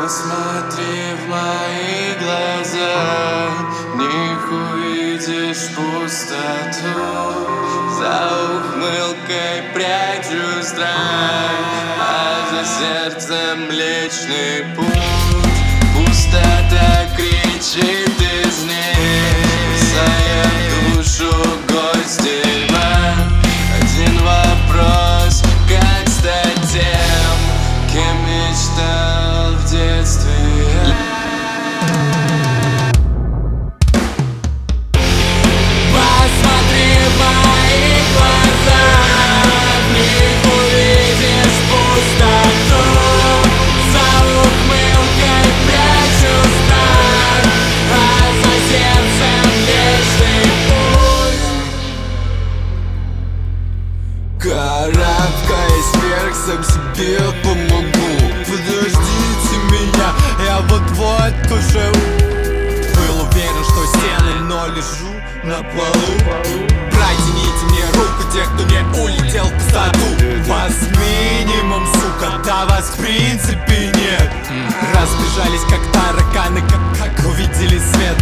Посмотри в мои глаза, в них увидишь пустоту. За ухмылкой прячу страх, а за сердцем Млечный Путь. Пустота кричит из них, бросая в душу горсть дерьма. Один вопрос: как стать тем, кем мечтал в детстве я? Посмотри в мои глаза, в них увидишь пустоту. За ухмылкой прячу страх, а за сердцем Млечный Путь. Карабкаясь вверх, сам себе помогу. Подождите меня, я вот-вот уже был уверен, что стены, но лежу на полу. Протяните мне руку тех, кто не улетел в пустоту. Вас минимум, сука, да вас в принципе нет. Разбежались как тараканы, как увидели свет.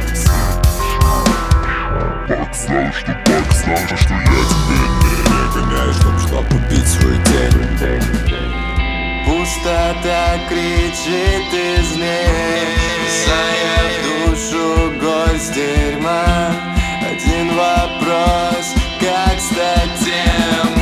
Пак знал, что я тебе не гоняю, Чтоб убить свою тень. Пустота кричит из них, бросая в душу горсть дерьма. Один вопрос: как стать тем,